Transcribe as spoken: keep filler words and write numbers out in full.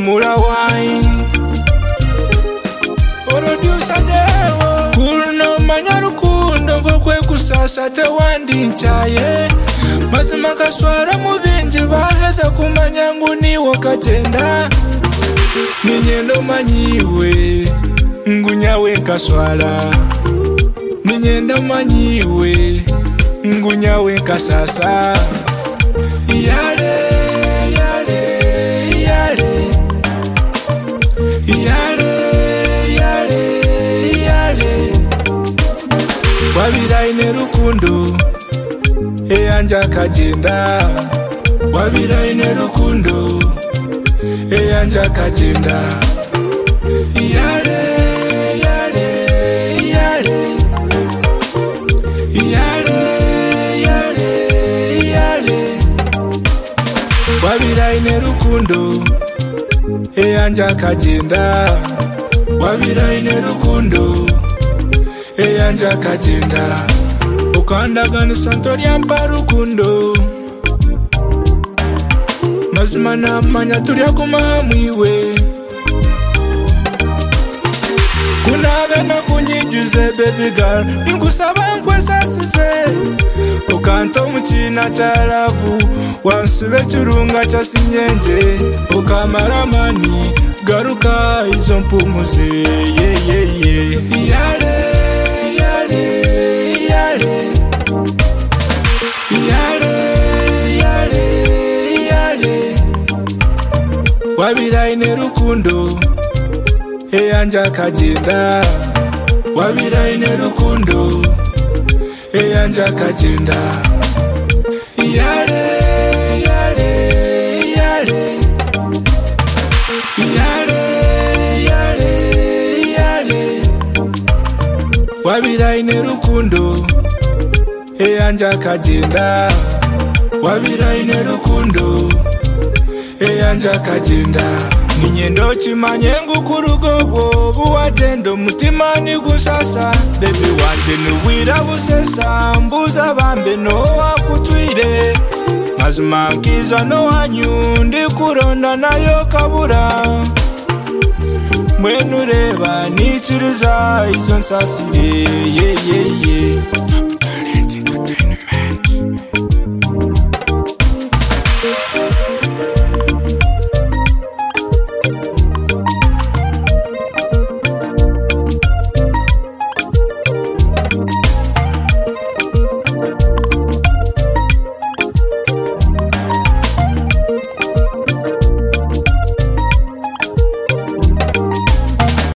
Humura wine Producer Dewo Kuruno manya rukundo ngokwe kusasa tewandi nchaye Mazima kaswara mubinji baheza kumanya nguniwo kagenda Ninyendo manyiwe Ngunyawe kaswara Ninyendo manyiwe Ngunyawe kasasa Yale Yale Yale Yale Yale Yale Wabira ine rukundo Eyanja kagenda Wabira ine rukundo Eyanja kagenda Yale Yale Yale Yale Yale Yale Wabira ine rukundo Eyanja kagenda Wabira ine rukundo Eyanja kagenda Ukandagani santori yampa rukundo Mazima namanya turyaguma mwiwe Kunaga na kunyijuze baby girl Ningusaba nkwesasize Ukanto mchina chalavu Wansube churunga cha sinyenje Ukamaramani garuka izo mpumuze yeah, yeah, yeah. Yale Yale Yale Yale Yale Yale Wabira ine rukundo Eyanja kagenda Wabira ine rukundo Eyanja kagenda Yale Yale Yale Yale Yale Yale Wabira ine rukundo Eyanja kagenda Wabira ine rukundo Eyanja kagenda Ninyendo chimanye ngukurugobo Buwagendo mutima ni gusasa Baby wanje nuwira busesa Mbuza bambe no wakutwire Mazima mkiza no wanyu Ndi kuronda nayo kabura Mwenu reba nichiriza Izo nsasire yeah, yeah, yeah.